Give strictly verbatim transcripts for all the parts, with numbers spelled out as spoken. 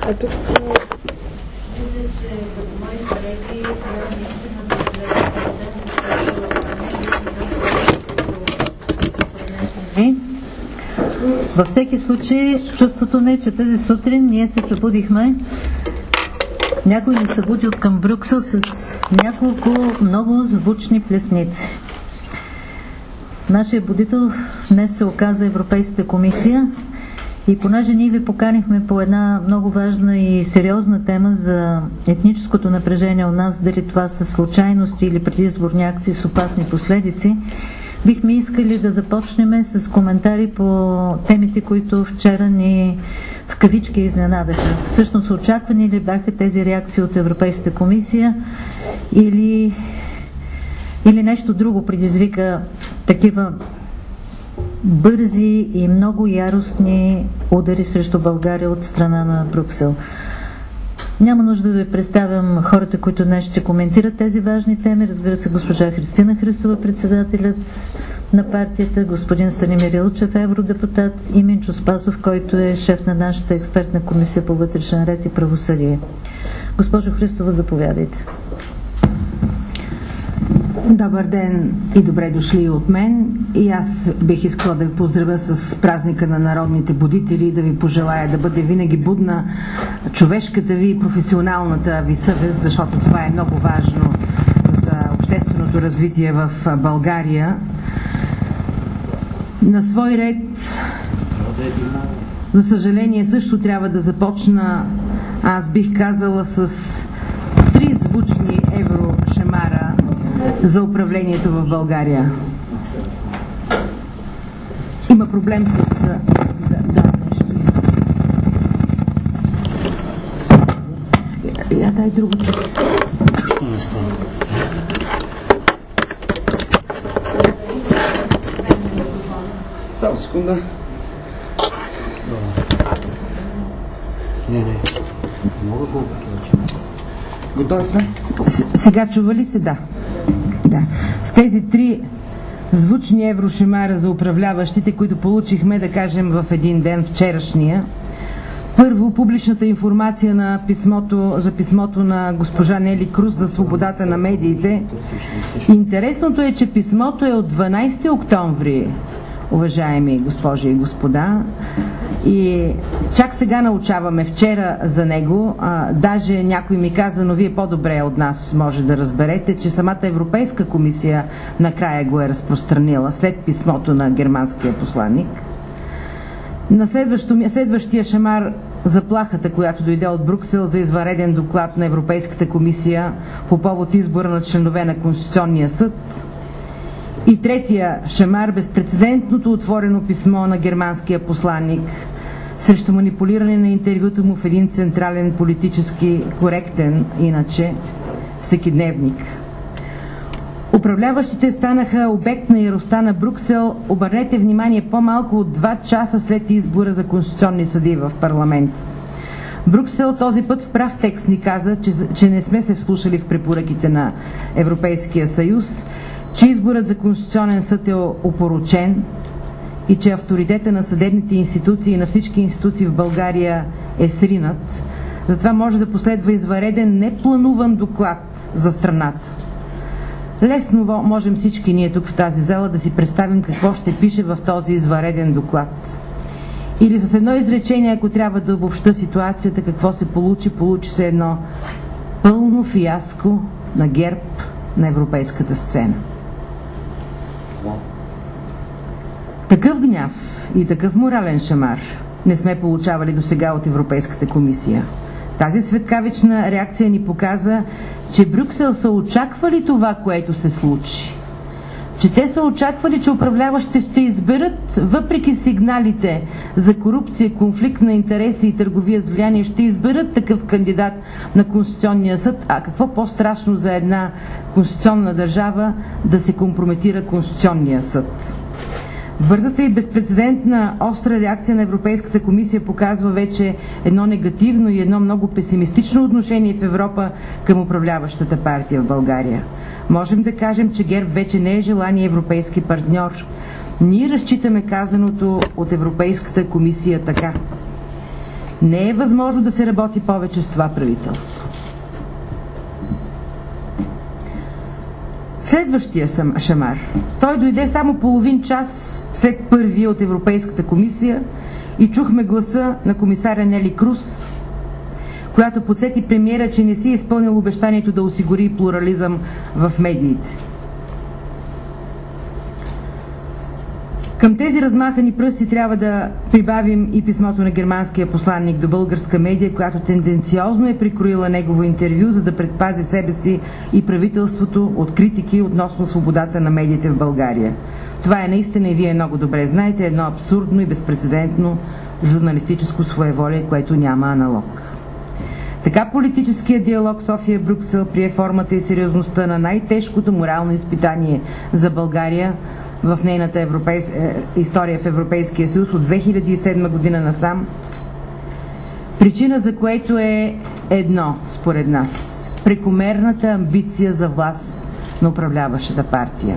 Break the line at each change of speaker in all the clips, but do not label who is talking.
А тук...
Във всеки случай, чувството ми е, че тази сутрин ние се събудихме. Някой ни събуди от към Брюксел с няколко много звучни плесници. Нашия будител днес се оказа Европейската комисия и понеже ние ви поканихме по една много важна и сериозна тема за етническото напрежение у нас, дали това са случайности или предизборни акции с опасни последици, бихме искали да започнем с коментари по темите, които вчера ни в кавички изненадаха. Всъщност очаквани ли бяха тези реакции от Европейската комисия или, или нещо друго предизвика такива бързи и много яростни удари срещу България от страна на Брюксел? Няма нужда да ви представям хората, които днес ще коментират тези важни теми. Разбира се, госпожа Христина Христова, председателят на партията, господин Станимир Илчев, евродепутат, и Минчо Спасов, който е шеф на нашата експертна комисия по вътрешен ред и правосъдие. Госпожо Христова, заповядайте.
Добър ден и добре дошли от мен. И аз бих искала да ви поздравя с празника на народните будители и да ви пожелая да бъде винаги будна човешката ви и професионалната ви съвест, защото това е много важно за общественото развитие в България. На свой ред, за съжаление, също трябва да започна, аз бих казала, с три звучни еврошемара за управлението в България. Има проблем с... Да, да, нещо. Я, я дай другото.
Що не става?
Само секунда.
Не, не. Мога колкото вече.
Готови сме?
Сега чува ли се? Да. Да. С тези три звучни еврошемара за управляващите, които получихме, да кажем, в един ден, вчерашния. Първо, публичната информация на писмото, за писмото на госпожа Нели Круз за свободата на медиите. Интересното е, че писмото е от дванайсети октомври, уважаеми госпожи и господа. И чак сега научаваме вчера за него. А, даже някой ми каза, но вие по-добре от нас може да разберете, че самата Европейска комисия накрая го е разпространила след писмото на германския посланник. На следващия шамар заплахата, която дойде от Брюксел за извънреден доклад на Европейската комисия по повод избора на членове на Конституционния съд. И третия шамар, безпрецедентното отворено писмо на германския посланник срещу манипулиране на интервюта му в един централен политически коректен, иначе, всекидневник. Управляващите станаха обект на яростта на Брюксел, обърнете внимание, по-малко от два часа след избора за конституционни съдии в парламент. Брюксел този път в прав текст ни каза, че, че не сме се вслушали в препоръките на Европейския съюз, че изборът за Конституционен съд е опорочен и че авторитета на съдебните институции и на всички институции в България е сринат. Затова може да последва извънреден неплануван доклад за страната. Лесно можем всички ние тук в тази зала да си представим какво ще пише в този извънреден доклад. Или с едно изречение, ако трябва да обобща ситуацията, какво се получи, получи се едно пълно фиаско на ГЕРБ на европейската сцена. Такъв гняв и такъв морален шамар не сме получавали до сега от Европейската комисия. Тази светкавична реакция ни показа, че Брюксел са очаквали това, което се случи. Че те са очаквали, че управляващите ще изберат, въпреки сигналите за корупция, конфликт на интереси и търговия с влияние, ще изберат такъв кандидат на Конституционния съд. А какво по-страшно за една конституционна държава да се компрометира Конституционния съд? Бързата и безпрецедентна остра реакция на Европейската комисия показва вече едно негативно и едно много песимистично отношение в Европа към управляващата партия в България. Можем да кажем, че ГЕРБ вече не е желания европейски партньор. Ние разчитаме казаното от Европейската комисия така. Не е възможно да се работи повече с това правителство. Следващия съм шамар. Той дойде само половин час след първия от Европейската комисия и чухме гласа на комисаря Нели Круз, която подсети премиера, че не си е изпълнил обещанието да осигури плурализъм в медиите. Към тези размахани пръсти трябва да прибавим и писмото на германския посланник до българска медия, която тенденциозно е прикроила негово интервю, за да предпази себе си и правителството от критики относно свободата на медиите в България. Това е наистина, и вие много добре знаете, едно абсурдно и безпрецедентно журналистическо своеволие, което няма аналог. Така политическият диалог София-Брюксел прие формата и сериозността на най-тежкото морално изпитание за България в нейната европейс... история в Европейския съюз от две хиляди и седма година насам, причина за което е едно, според нас – прекомерната амбиция за власт на управляващата партия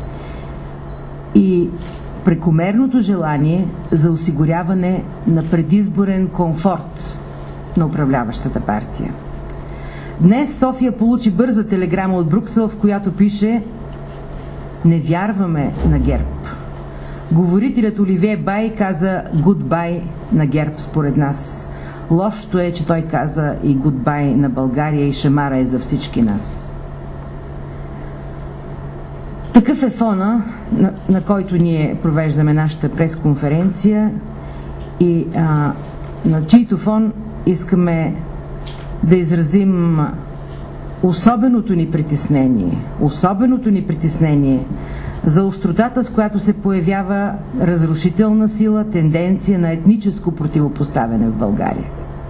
и прекомерното желание за осигуряване на предизборен комфорт на управляващата партия. Днес София получи бърза телеграма от Брюксел, в която пише: „Не вярваме на ГЕРБ“. Говорителят Оливие Бай каза гудбай на ГЕРБ, според нас. Лошото е, че той каза и гудбай на България, и шамара е за всички нас. Такъв е фона, на, на който ние провеждаме нашата пресконференция и а, на чийто фон искаме да изразим особеното ни притеснение, особеното ни притеснение за остротата, с която се появява разрушителна сила, тенденция на етническо противопоставяне в България.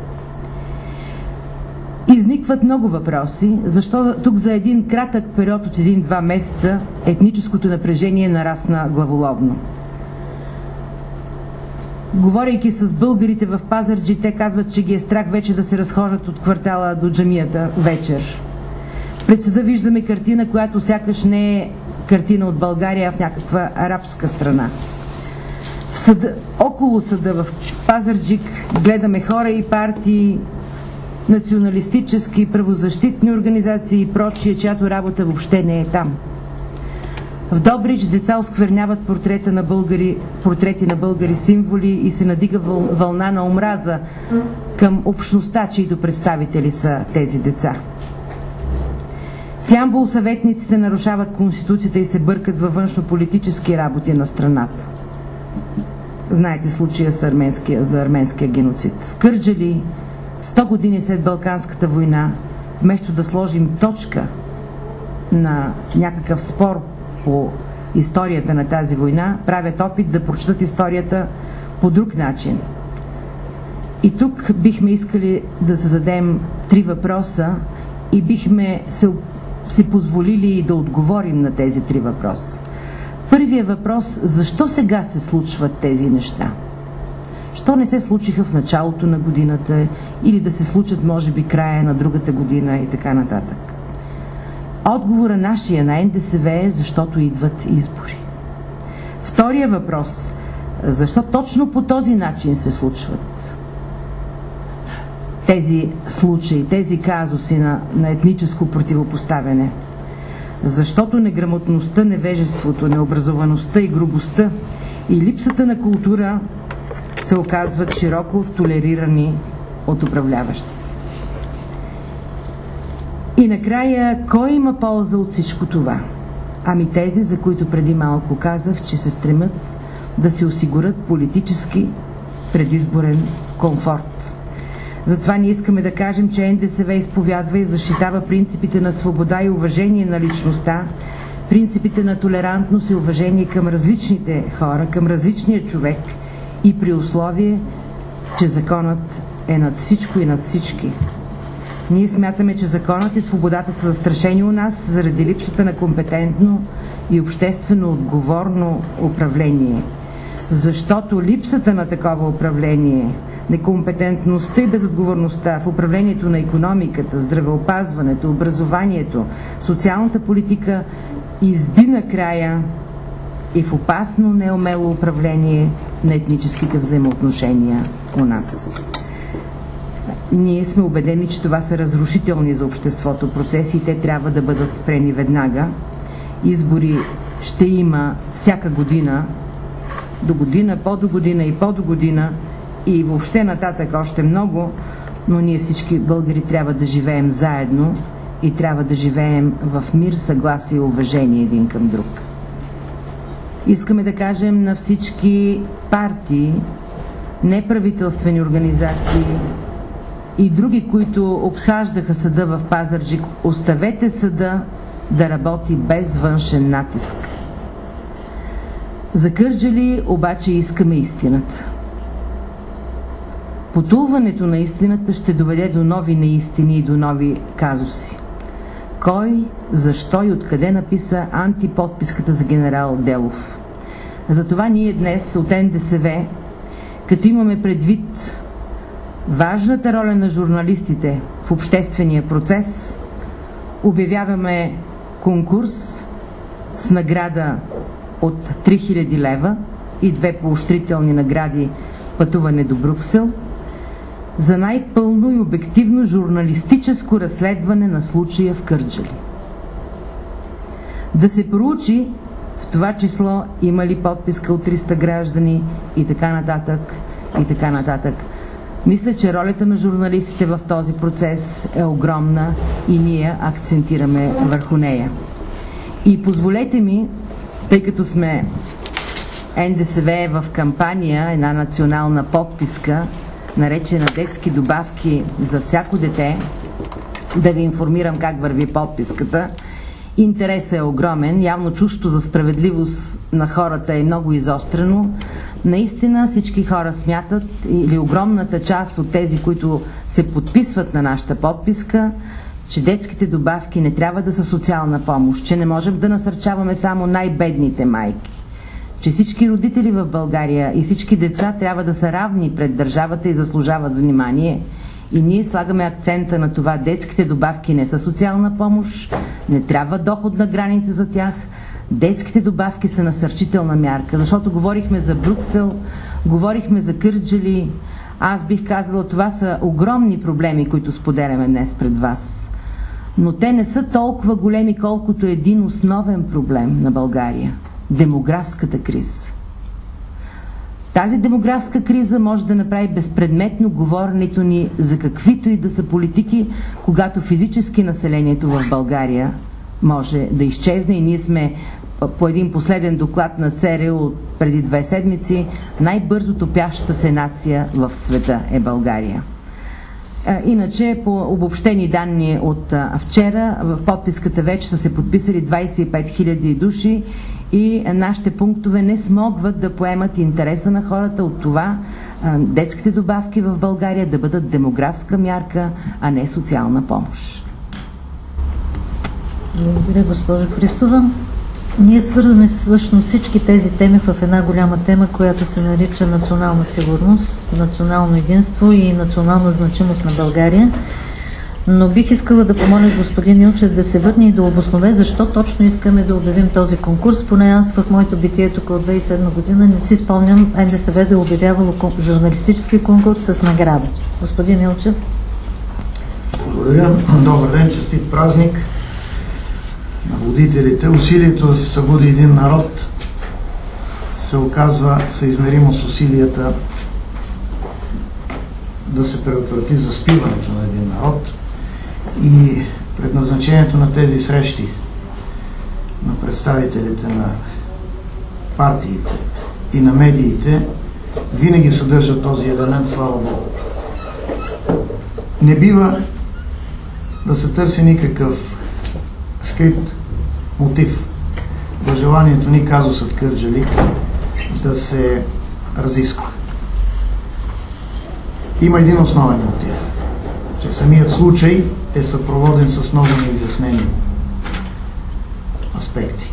Изникват много въпроси, защо тук за един кратък период от един-два месеца етническото напрежение нарасна главоломно. Говорейки с българите в Пазарджик, те казват, че ги е страх вече да се разхождат от квартала до джамията вечер. Пред съда виждаме картина, която сякаш не е картина от България, а в някаква арабска страна. В съда, около съда в Пазарджик гледаме хора и партии, националистически, правозащитни организации и прочие, чиято работа въобще не е там. В Добрич деца оскверняват портрета на българи, портрети на българи символи и се надига въл, вълна на омраза към общността, чието представители са тези деца. В Ямбол съветниците нарушават Конституцията и се бъркат във външно-политически работи на страната. Знаете случая с арменския, за арменския геноцид. В Кърджали, сто години след Балканската война, вместо да сложим точка на някакъв спор по историята на тази война, правят опит да прочитат историята по друг начин. И тук бихме искали да зададем три въпроса и бихме се, си позволили да отговорим на тези три въпроса. Първият въпрос: защо сега се случват тези неща? Що не се случиха в началото на годината или да се случат може би края на другата година и така нататък? Отговора нашия на Н Д С В е: защото идват избори. Втория въпрос: защо точно по този начин се случват тези случаи, тези казуси на, на етническо противопоставяне? Защото неграмотността, невежеството, необразоваността и грубостта и липсата на култура се оказват широко толерирани от управляващите. И накрая, кой има полза от всичко това? Ами тези, за които преди малко казах, че се стремят да се осигурят политически предизборен комфорт. Затова ние искаме да кажем, че Н Д С В изповядва и защитава принципите на свобода и уважение на личността, принципите на толерантност и уважение към различните хора, към различния човек, и при условие, че законът е над всичко и над всички. Ние смятаме, че законът и свободата са застрашени у нас заради липсата на компетентно и обществено отговорно управление. Защото липсата на такова управление, некомпетентността и безотговорността в управлението на икономиката, здравеопазването, образованието, социалната политика изби накрая и в опасно неумело управление на етническите взаимоотношения у нас. ние сме убедени, че това са разрушителни за обществото процеси и те трябва да бъдат спрени веднага. Избори ще има всяка година, до година, по-до година и по-до година и въобще нататък още много, но ние всички българи трябва да живеем заедно и трябва да живеем в мир, съгласие и уважение един към друг. Искаме да кажем на всички партии, неправителствени организации и други, които обсаждаха съда в Пазарджик, оставете съда да работи без външен натиск. За Кърджали обаче искаме истината. Потулването на истината ще доведе до нови неистини и до нови казуси. Кой, защо и откъде написа антиподписката за генерал Делов? Затова ние днес от Н Д С В, като имаме предвид важната роля на журналистите в обществения процес, обявяваме конкурс с награда от три хиляди лева и две поощрителни награди пътуване до Брюксел за най-пълно и обективно журналистическо разследване на случая в Кърджали. Да се проучи в това число има ли подписка от триста граждани и така нататък, и така нататък. Мисля, че ролята на журналистите в този процес е огромна и ние акцентираме върху нея. И позволете ми, тъй като сме Н Д С В в кампания, една национална подписка, наречена детски добавки за всяко дете, да ви информирам как върви подписката. Интересът е огромен, явно чувството за справедливост на хората е много изострено. Наистина всички хора смятат, или огромната част от тези, които се подписват на нашата подписка, че детските добавки не трябва да са социална помощ, че не можем да насърчаваме само най-бедните майки, че всички родители в България и всички деца трябва да са равни пред държавата и заслужават внимание. И ние слагаме акцента на това: детските добавки не са социална помощ, не трябва доходна граница за тях, детските добавки са насърчителна мярка, защото говорихме за Брюксел, говорихме за Кърджали. Аз бих казала, това са огромни проблеми, които споделяме днес пред вас. Но те не са толкова големи, колкото един основен проблем на България – демографската криза. Тази демографска криза може да направи безпредметно говоренето ни за каквито и да са политики, когато физически населението в България може да изчезне и ние сме по един последен доклад на Ц Р У от преди две седмици, най-бързо топящата се нация в света е България. Иначе, по обобщени данни от вчера, в подписката вече са се подписали двадесет и пет хиляди души и нашите пунктове не смогват да поемат интереса на хората от това детските добавки в България да бъдат демографска мярка, а не социална помощ.
Благодаря, госпожо Христова. Ние свързваме всъщност всички тези теми в една голяма тема, която се нарича национална сигурност, национално единство и национална значимост на България. Но бих искала да помоля господин Илчев да се върне и да обоснове защо точно искаме да обявим този конкурс. Поне аз в моето битие тук от две хиляди и седма година не си спомням Н Д С В да е обявявало журналистически конкурс с награда. Господин Илчев.
Благодаря. Добър ден, честит празник на водителите. Усилието да се събуди един народ се оказва съизмеримо с усилията да се предотврати заспиването на един народ, и предназначението на тези срещи на представителите на партиите и на медиите винаги съдържа този елемент, слава Богу. Не бива да се търси никакъв скрит мотив за желанието ни казусът Кърджали да се разисква. Има един основен мотив, че самият случай е съпроводен с много неизяснени аспекти.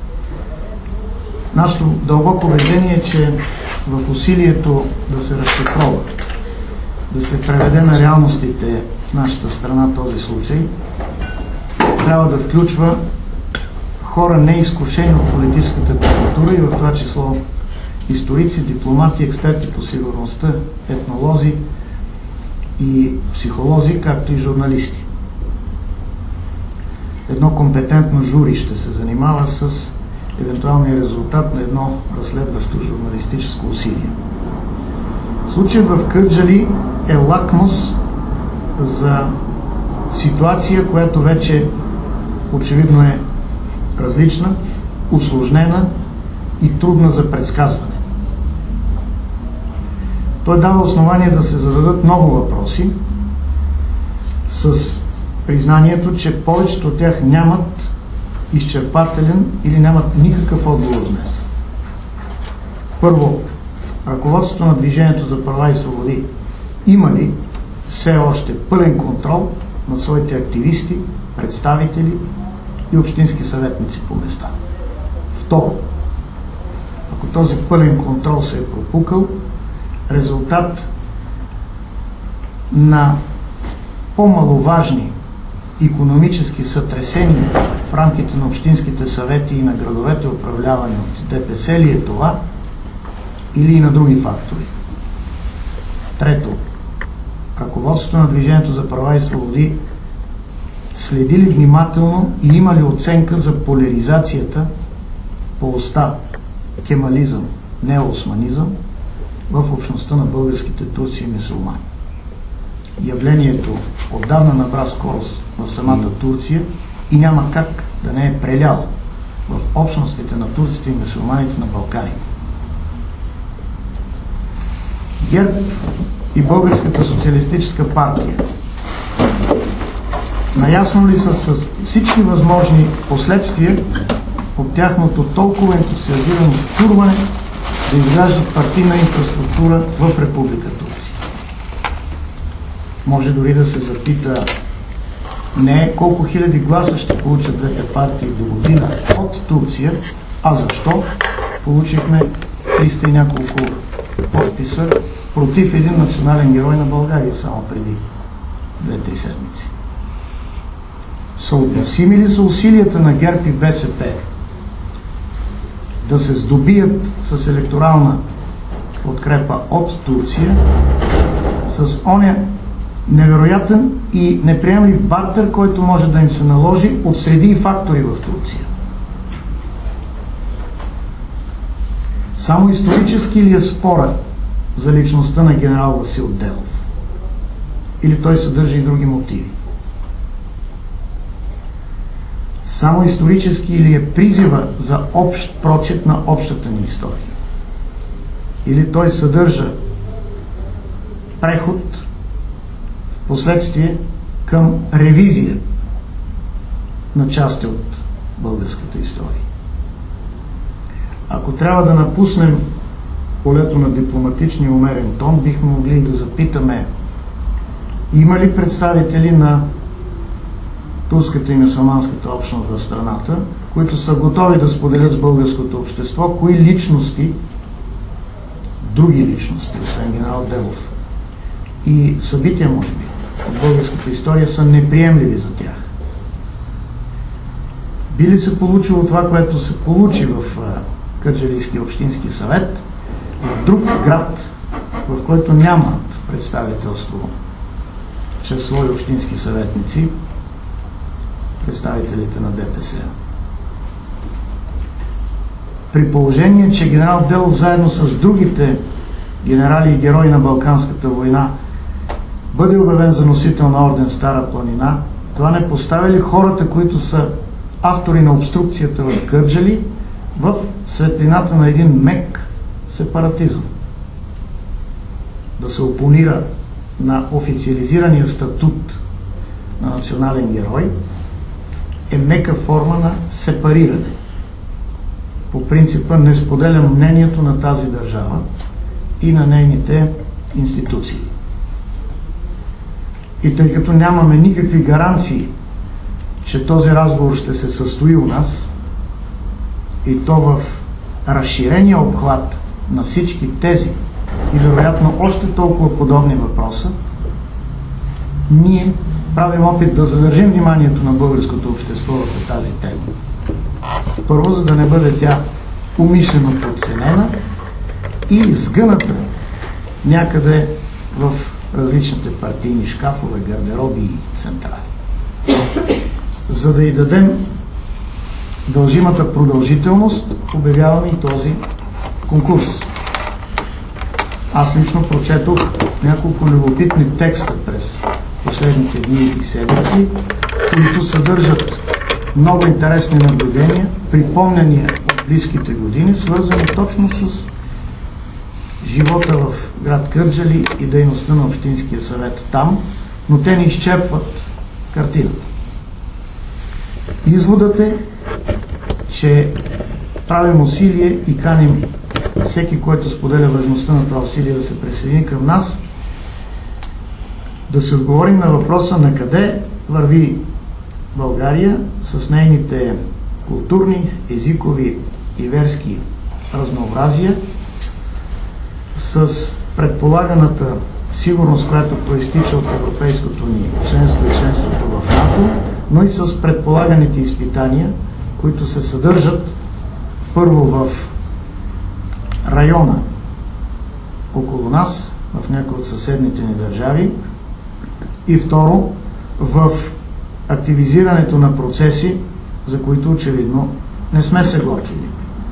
Нашето дълбоко убеждение е, че в усилието да се разшифрова, да се преведе на реалностите в нашата страна този случай, трябва да включва хора неизкушени от политическата култура и в това число историци, дипломати, експерти по сигурността, етнолози, и психолози, както и журналисти. Едно компетентно жури ще се занимава с евентуалния резултат на едно разследващо журналистическо усилие. Случаят в Кърджали е лакмус за ситуация, която вече очевидно е различна, усложнена и трудна за предсказване. Той дава основание да се зададат много въпроси с признанието, че повечето от тях нямат изчерпателен или нямат никакъв отговор днес. Първо, ръководството на Движението за права и свободи има ли все още пълен контрол над своите активисти, представители и общински съветници по места? Второ, ако този пълен контрол се е пропукал, резултат на по-маловажни икономически сътресения в рамките на общинските съвети и на градовете, управлявани от ДПС, ли е това, или и на други фактори? Трето, ръководството на Движението за права и свободи следи ли внимателно и има ли оценка за поляризацията по оста кемализъм, неоосманизъм в общността на българските турци и мюсюлмани? Явлението отдавна набра скорост в самата Турция и няма как да не е преляло в общностите на турците и мюсюлманите на Балканите. ГЕРБ и Българската социалистическа партия наясно ли са с всички възможни последствия от тяхното толкова ентусиазирано втурване да изграждат партийна инфраструктура в Република Турция? Може дори да се запита не колко хиляди гласа ще получат двете партии до година от Турция, а защо получихме триста и няколко подписа против един национален герой на България само преди две-три седмици. Съотносими ли са усилията на ГЕРБ и БСП да се здобият с електорална подкрепа от Турция с оня невероятен и неприемлив бартер, който може да им се наложи от среди и фактори в Турция? Само исторически ли е спора за личността на генерал Васил Делов? Или той съдържа и други мотиви? Само исторически ли е призива за общ прочит на общата ни история? Или той съдържа преход в последствие към ревизия на части от българската история? Ако трябва да напуснем полето на дипломатичния умерен тон, бихме могли да запитаме: има ли представители на турската и мюсюлманската общност в страната, които са готови да споделят с българското общество кои личности, други личности, освен генерал Делов, и събития, може би, от българската история са неприемливи за тях? Би ли се получило това, което се получи в Кърджалийския общински съвет, в друг град, в който нямат представителство чрез свои общински съветници, представителите на ДПС? При положение, че генерал Делов заедно с другите генерали и герои на Балканската война бъде обявен за носител на орден Стара планина, това не поставя ли хората, които са автори на обструкцията в Кърджали, в светлината на един мек сепаратизъм? Да се опонира на официализирания статут на национален герой е мека форма на сепариране. По принципа не споделям мнението на тази държава и на нейните институции. И тъй като нямаме никакви гаранции, че този разговор ще се състои у нас, и то в разширения обхват на всички тези и вероятно още толкова подобни въпроса, ние правим опит да задържим вниманието на българското общество върху тази тема. Първо, за да не бъде тя умишлено подценена и сгъната някъде в различните партийни шкафове, гардероби и централи. За да й дадем дължимата продължителност, обявяваме и този конкурс. Аз лично прочетох няколко любопитни текста през последните дни и седмици, които съдържат много интересни наблюдения, припомняния от близките години, свързани точно с живота в град Кърджали и дейността на Общинския съвет там, но те не изчерпват картината. Изводът е, че правим усилие и каним всеки, който споделя важността на това усилие да се присъедини към нас, да се отговорим на въпроса на къде върви България с нейните културни, езикови и верски разнообразия, с предполаганата сигурност, която проистича от европейското ни членство и членството в НАТО, но и с предполаганите изпитания, които се съдържат първо в района около нас, в някои от съседните ни държави, и второ в активизирането на процеси, за които очевидно не сме се готвили.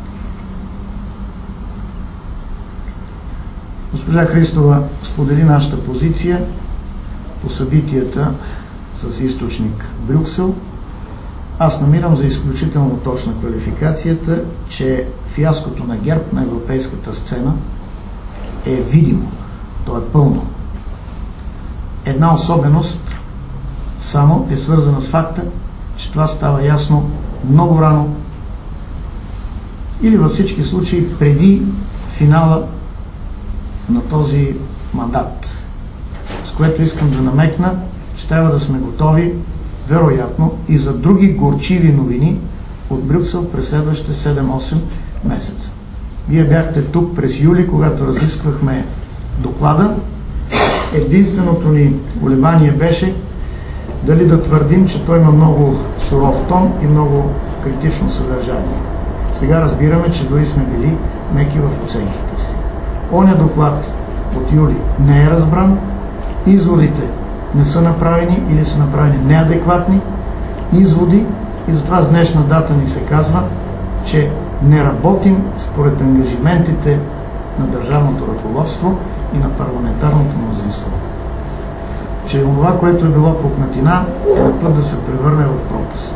Госпожа Христова сподели нашата позиция по събитията с източник Брюксел. Аз намирам за изключително точна квалификацията, че фиаското на ГЕРБ на европейската сцена е видимо, то е пълно. Една особеност само е свързана с факта, че това става ясно много рано или във всички случаи преди финала на този мандат, с което искам да намекна, че трябва да сме готови вероятно и за други горчиви новини от Брюксел през следващите седем-осем месеца. Вие бяхте тук през юли, когато разисквахме доклада. Единственото ни колебание беше дали да твърдим, че той има много суров тон и много критично съдържание. Сега разбираме, че дори сме били меки в оценките си. Оня доклад от юли не е разбран, изводите не са направени или са направени неадекватни изводи и затова с днешна дата ни се казва, че не работим според ангажиментите на държавното ръководство и на парламентарното мнозинство. Че това, което е било пукнатина, е на път да се превърне в пропаст.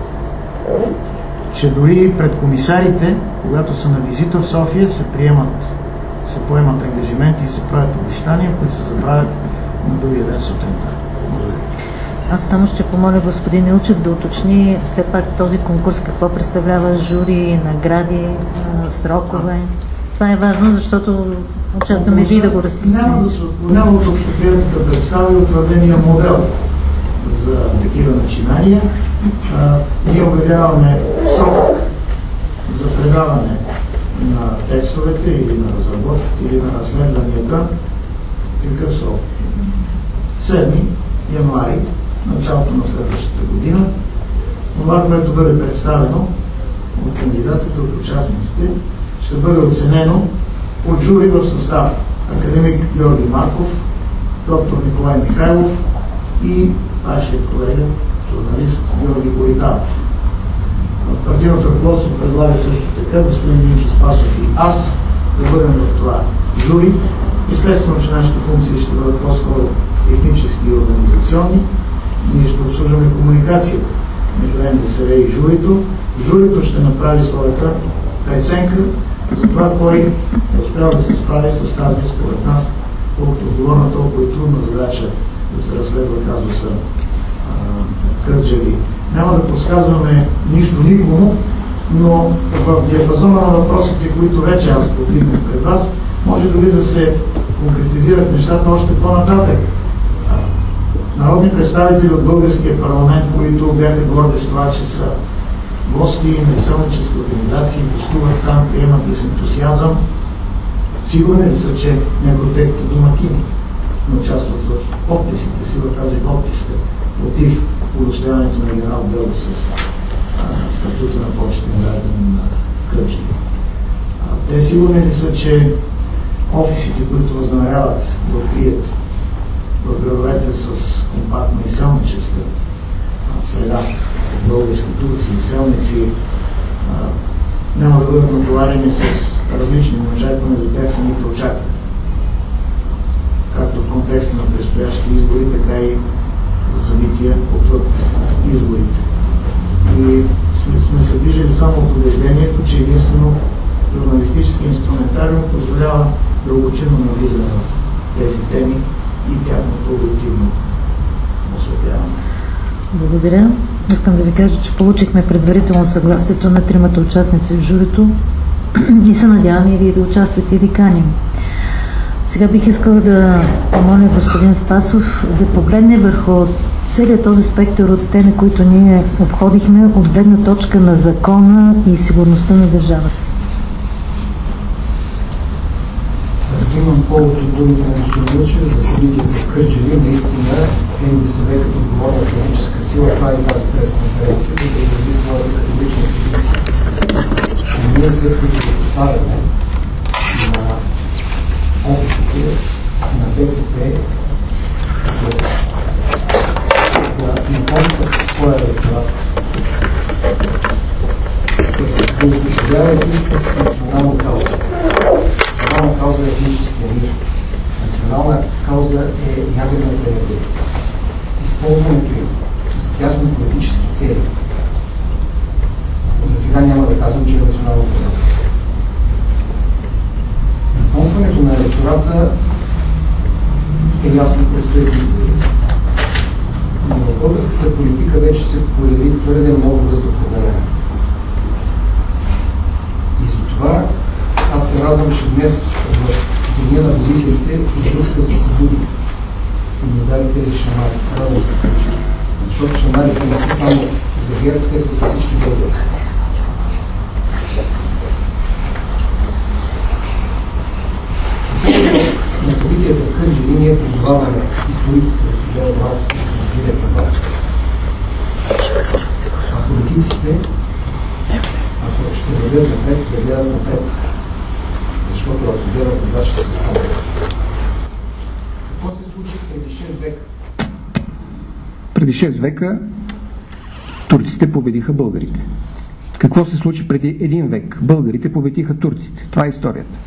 Че дори пред комисарите, когато са на визита в София, се приемат, се поемат ангажименти и се правят обещания, които се забравят на другия ден сутринта.
Аз само ще помоля господин Илчев да уточни все пак този конкурс какво представлява, жури, награди, срокове. Това е важно, защото очакваме ви да го разписаме.
Няма да се отклонява от общоприетата да представи утвърдения модел за такива начинания. А, ние обявяваме срок за предаване на текстовете или на разработките или на разследванията. Какъв срок? седми януари, началото на следващата година. Това, което бъде представено от кандидатите, от участниците, ще бъде оценено от жури в състав академик Георги Марков, доктор Николай Михайлов и вашия колега, журналист Георги Боританов. В партийното ръководство предлага също така господин Минчо Спасов и аз да бъдем в това жури. Естествено, че нашите функции ще бъдат по-скоро технически и организационни. Ние ще обслужваме комуникацията между Н Д С В и журито. Журито ще направи своята преценка за това, кой е успял да се справи с тази, според нас, колкото отговорна, толкова и трудна задача да се разследва казуса Кърджали. Няма да подсказваме нищо никому, но в диапазона на въпросите, които вече аз повдигнах пред вас, може дори да се конкретизират нещата още по-нататък. Народни представители от българския парламент, които бяха горди с това, че са гости и населнически организации, гостуват там, приемат ли с ентусиазъм. Сигурни ли са, че някои от тях като домакини не участват с подписите си в тази подписка против удостояването на генерал Бело с а, статута на почетен гражданин на Кърджали. Те сигурни ли са, че офисите, които възнамеряват да открият в градовете с компактна и селническа среда, български турци и селници, няма да бъдат натоварени с различни неочаквани за тях самите очаквания. Както в контекста на предстоящите избори, така и за събития отвъд изборите. И сме се движили само от убеждението, че единствено журналистически инструментариум позволява дълбочинно навлизане в тези теми и тяхното обективно осветляване.
Благодаря. Искам да ви кажа, че получихме предварително съгласието на тримата участници в журито и се надяваме и вие да участвате и ви каним. Сега бих искала да помоля господин Спасов да погледне върху целият този спектър от теми, които ние обходихме от гледна точка на закона и сигурността на държавата.
Аз имам повод от думите на господин Лъчев за събитието в Кърджали. Наистина Н Д С В като отговорна политическа сила прави тази пресконференция, за да изрази своята категорична позиция. Но ние след като го поставяме на опитите на Б С П да напомнят своя електорат с благоприятяването с национална кауза. Национална кауза е етническия мир. Национална кауза е ядрената енергия. Използването им за тясно политически цели. За сега няма да казвам, че е национална кауза. Напомпването на електората е ясно предстои избори. Но в българската политика вече се появи твърде много въздухоплаване. И затова аз се радвам, че днес в Деня на водителите и Брюксел се събуди и ни даде тези шамари. Радвам се това. Защото шамарите не са само за ГЕРБ, те са за всички българи. На събитията в Кърджали ние призоваваме историците да се гледат малко и да се развидят назад. А политиците, ако ще гледат напред, да гледат напред. Защото ако гледат назад, ще се спомнят. Какво се случи преди шест века?
Преди шест века турците победиха българите. Какво се случи преди един век? Българите победиха турците. Това е историята.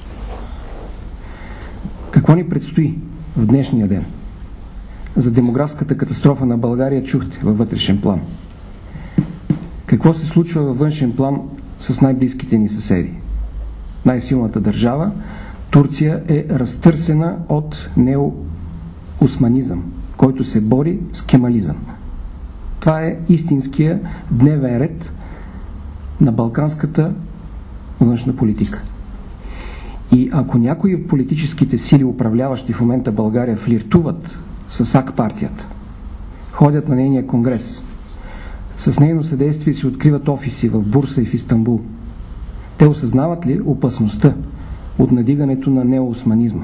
Какво ни предстои в днешния ден? За демографската катастрофа на България чухте във вътрешен план. Какво се случва във външен план с най-близките ни съседи? Най-силната държава, Турция, е разтърсена от неоосманизъм, който се бори с кемализъм. Това е истинския дневен ред на балканската външна политика. И ако някои от политическите сили, управляващи в момента България, флиртуват с АК партията, ходят на нейния конгрес, с нейно съдействие си откриват офиси в Бурса и в Истанбул, те осъзнават ли опасността от надигането на неоосманизма?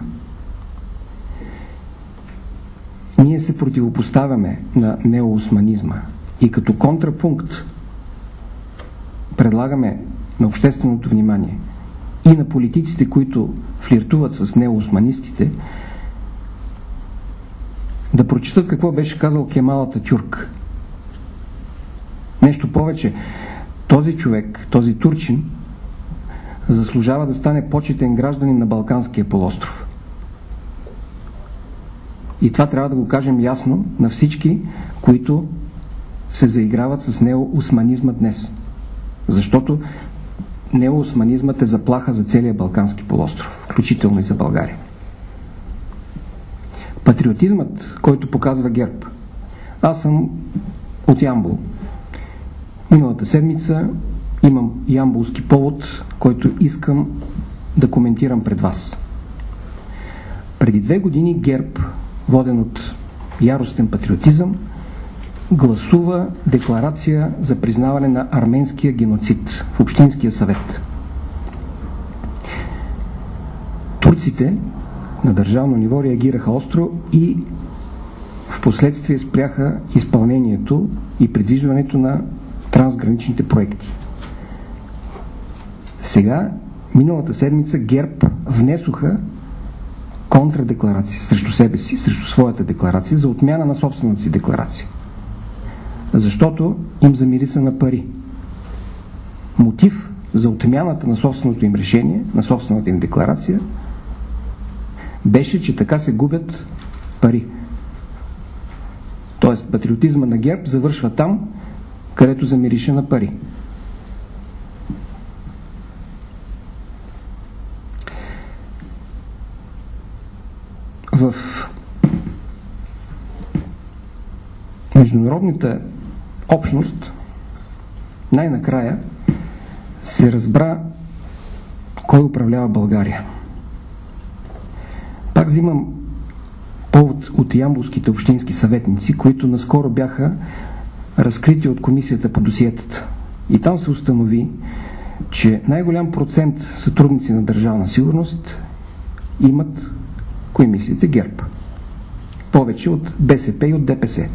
Ние се противопоставяме на неоосманизма и като контрапункт предлагаме на общественото внимание и на политиците, които флиртуват с неоосманистите, да прочитат какво беше казал Кемал Ататюрк. Нещо повече, този човек, този турчин, заслужава да стане почетен гражданин на Балканския полуостров. И това трябва да го кажем ясно на всички, които се заиграват с неоосманизма днес. Защото неоосманизмът е заплаха за целия Балкански полуостров, включително и за България. Патриотизмът, който показва ГЕРБ. Аз съм от Ямбол. Миналата седмица имам ямболски повод, който искам да коментирам пред вас. Преди две години ГЕРБ, воден от яростен патриотизъм, гласува декларация за признаване на арменския геноцид в Общинския съвет. Турците на държавно ниво реагираха остро и в последствие спряха изпълнението и придвижването на трансграничните проекти. Сега, миналата седмица, ГЕРБ внесоха контрадекларация срещу себе си, срещу своята декларация, за отмяна на собствената си декларация. Защото им замириса на пари. Мотив за отмяната на собственото им решение, на собствената им декларация, беше, че така се губят пари. Тоест, патриотизма на ГЕРБ завършва там, където замирише на пари. В международната общност най-накрая се разбра кой управлява България. Пак взимам повод от ямболските общински съветници, които наскоро бяха разкрити от комисията по досиетата. И там се установи, че най-голям процент сътрудници на Държавна сигурност имат, кои мислите, ГЕРБ. Повече от БСП и от ДПС.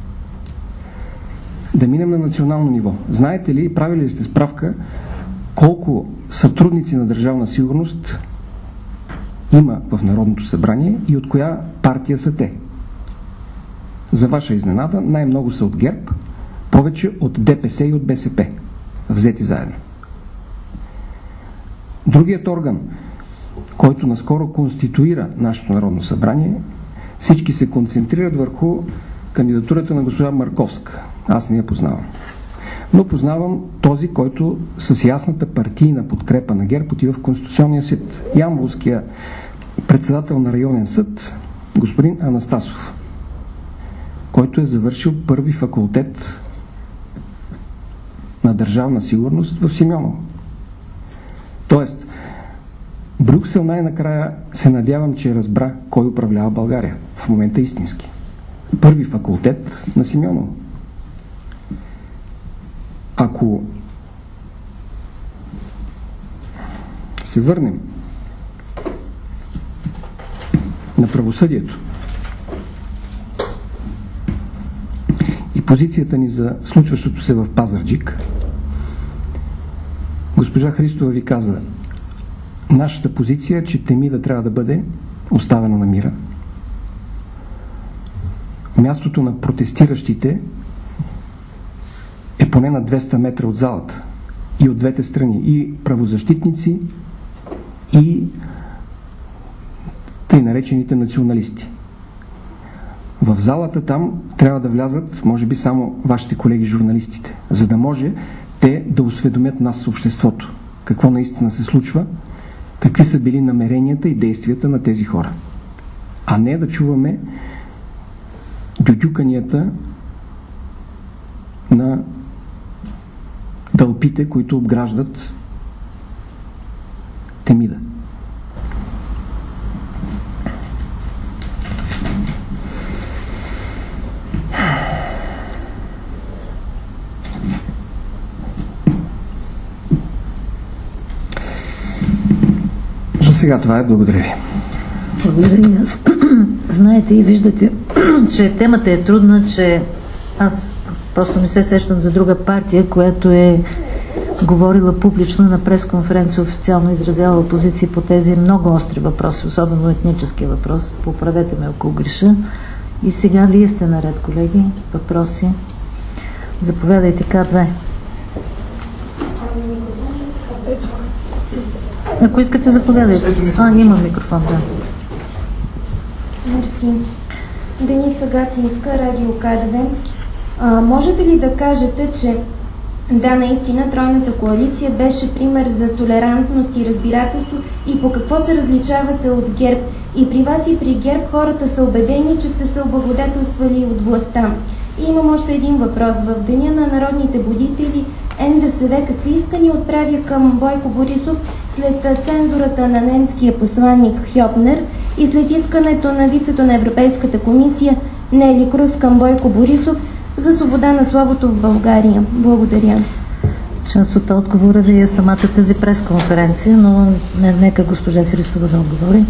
Да минем на национално ниво. Знаете ли, правили ли сте справка колко сътрудници на Държавна сигурност има в Народното събрание и от коя партия са те? За ваша изненада, най-много са от ГЕРБ, повече от ДПС и от БСП, взети заедно. Другият орган, който наскоро конституира нашето Народно събрание, всички се концентрират върху кандидатурата на госпожа Марковска. Аз не я познавам. Но познавам този, който с ясната партийна подкрепа на ГЕРБ отива в Конституционния съд. Ямболския председател на районен съд, господин Анастасов, който е завършил първи факултет на Държавна сигурност в Симеоново. Тоест, Брюксел най-накрая се надявам, че разбра кой управлява България. В момента истински. Първи факултет на Симеоново. Ако се върнем на правосъдието и позицията ни за случващото се в Пазарджик, госпожа Христова ви каза, нашата позиция е, че Темида трябва да бъде оставена на мира. Мястото на протестиращите е поне на двеста метра от залата и от двете страни, и правозащитници, и тъй наречените националисти. В залата там трябва да влязат, може би, само вашите колеги журналистите, за да може те да осведомят нас, обществото, какво наистина се случва, какви са били намеренията и действията на тези хора. А не да чуваме дюдюканията на тълпите, които обграждат Темида. За сега това е. Благодаря ви.
Благодаря и аз. Знаете и виждате, че темата е трудна, че аз просто не се сещам за друга партия, която е говорила публично на пресконференция, официално изразяла позиции по тези много остри въпроси, особено етнически въпрос. Поправете ме, ако греша. И сега вие сте наред, колеги. Въпроси? Заповядайте, К две. Ако искате, заповядайте. А, има микрофон, да.
Мерси. Деница Гацинска, радио К две. А, можете ли да кажете, че да, наистина Тройната коалиция беше пример за толерантност и разбирателство и по какво се различавате от ГЕРБ? И при вас и при ГЕРБ хората са убедени, че сте се облагодетелствали от властта. И имам още един въпрос. В Деня на народните будители Н Д С В какви искания отправя към Бойко Борисов след цензурата на немския посланник Хьопнер и след искането на вицето на Европейската комисия Нели Круз към Бойко Борисов за свобода на словото в България? Благодаря.
Част от отговора ви е самата тази пресконференция, но не, нека госпожа Христова да отговори.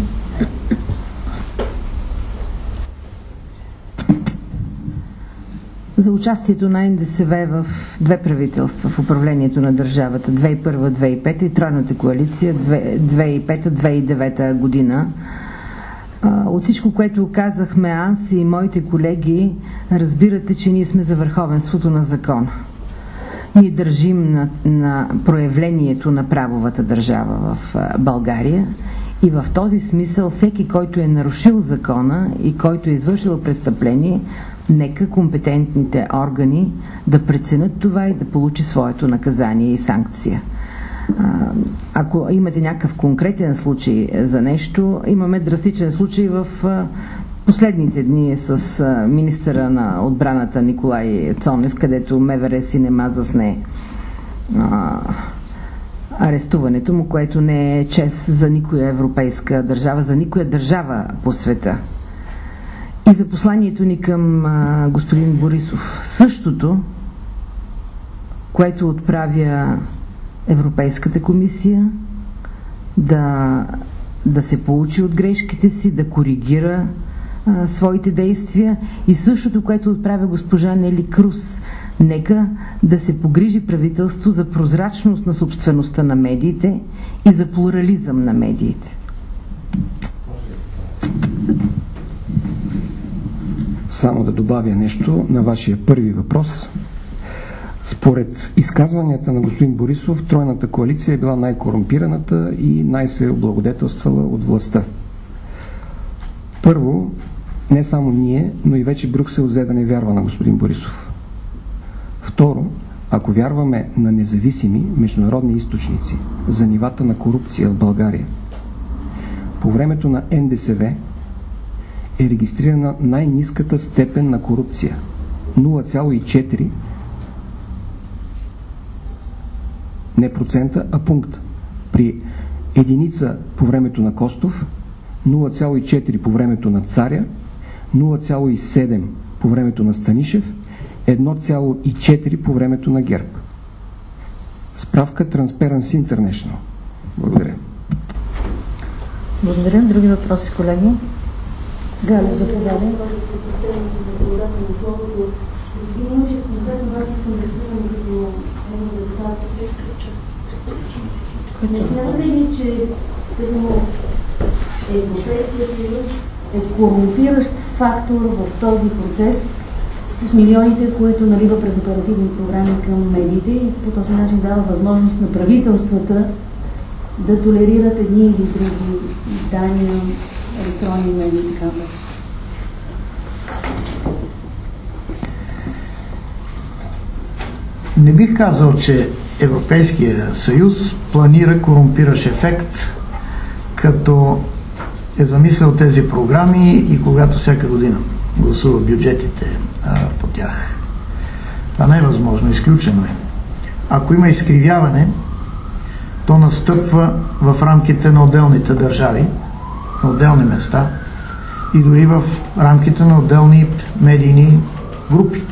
За участието на Н Д С В в две правителства в управлението на държавата две хиляди и първа - две хиляди и пета и Тройната коалиция две хиляди и пета - две хиляди и девета година. От всичко, което казахме аз и моите колеги, разбирате, че ние сме за върховенството на закона. Ние държим на, на проявлението на правовата държава в България и в този смисъл всеки, който е нарушил закона и който е извършил престъпление, нека компетентните органи да преценят това и да получи своето наказание и санкция. Ако имате някакъв конкретен случай за нещо, имаме драстичен случай в последните дни с министъра на отбраната Николай Цонев, където МВР си нема засне а, арестуването му, което не е чест за никоя европейска държава, за никоя държава по света. И за посланието ни към а, господин Борисов. Същото, което отправя Европейската комисия, да, да се получи от грешките си, да коригира а, своите действия, и същото, което отправя госпожа Нели Круз. Нека да се погрижи правителство за прозрачност на собствеността на медиите и за плурализъм на медиите.
Само да добавя нещо на вашия първи въпрос. Според изказванията на господин Борисов, тройната коалиция е била най-корумпираната и най-се облагодетелствала от властта. Първо, не само ние, но и вече Брюксел взе да не вярва на господин Борисов. Второ, ако вярваме на независими международни източници за нивата на корупция в България, по времето на Н Д С В е регистрирана най-ниската степен на корупция – нула цяло и четири, не процента, а пункт. При единица по времето на Костов, нула цяло и четири по времето на Царя, нула цяло и седем по времето на Станишев, едно цяло и четири по времето на ГЕРБ. Справка Transparency International. Благодаря.
Благодаря. Други въпроси, колеги? Галя, заповядай.
За свободата на словото. Господин Мушев, конкретно вас съм разпитана като един депутат. Не смятате ли, че Европейския съюз е корумпиращ фактор в този процес с милионите, които налива през оперативни програми към медиите, и по този начин дава възможност на правителствата да толерират едни или други издания, електронни медии и така нататък?
Не бих казал, че Европейския съюз планира корумпиращ ефект, като е замислял тези програми и когато всяка година гласува бюджетите а, по тях. Това не е възможно, изключено е. Ако има изкривяване, то настъпва в рамките на отделните държави, на отделни места и дори в рамките на отделни медийни групи.